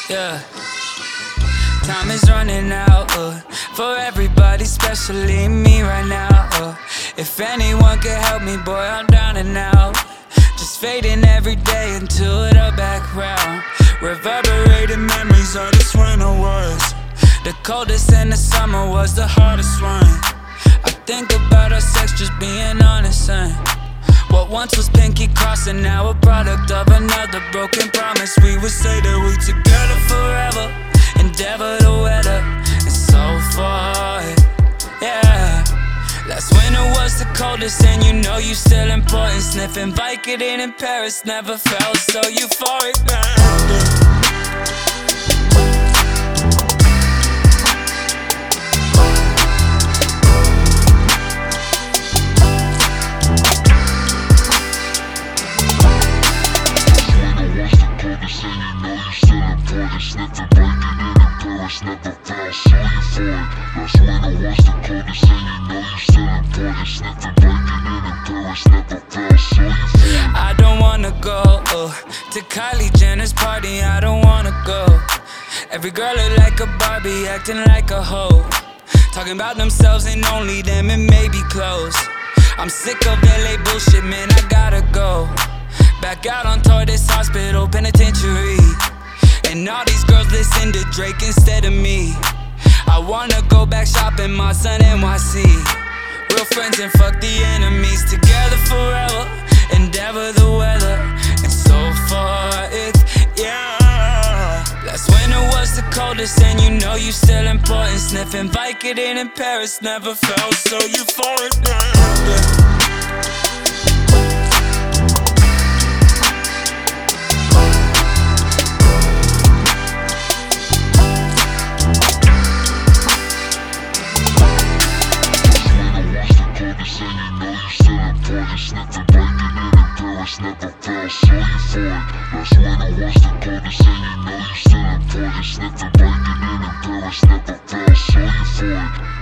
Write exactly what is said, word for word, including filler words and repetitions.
Yeah. Time is running out uh, for everybody, especially me right now. Uh, if anyone can help me, boy, I'm down and out. Just fading every day until the background. Reverberating memories of this winter was the coldest, and the summer was the hardest one. I think about our sex, just being honest, and what once was pinky crossing, now a product of another broken promise. We would say that we together forever, endeavor to weather, and so far, yeah. Last winter was the coldest, and you know you still important. Sniffing Vicodin in Paris, never felt so euphoric. Sniffing Vicodin in Paris, never felt so euphoric. That's when it was the coldest, and you know you still important. Sniffing Vicodin in Paris, never felt so euphoric. I don't wanna go uh, to Kylie Jenner's party, I don't wanna go. Every girl look like a Barbie, acting like a hoe, talking about themselves and only them, and maybe clothes. I'm sick of L A bullshit, man, I gotta go back out on tour, this hospital, penitentiary. And all these girls listen to Drake instead of me. I wanna go back shopping, my son N Y C. Real friends and fuck the enemies. Together forever, endeavor the weather, and so far it's, yeah. Last winter was the coldest, and you know you still important. Sniffing Vicodin in Paris, never felt so euphoric. Yeah. Sniffing Vicodin in Paris, never felt so euphoric. That's when it was the coldest, and you know you still important. Sniffing Vicodin in Paris, never felt so euphoric.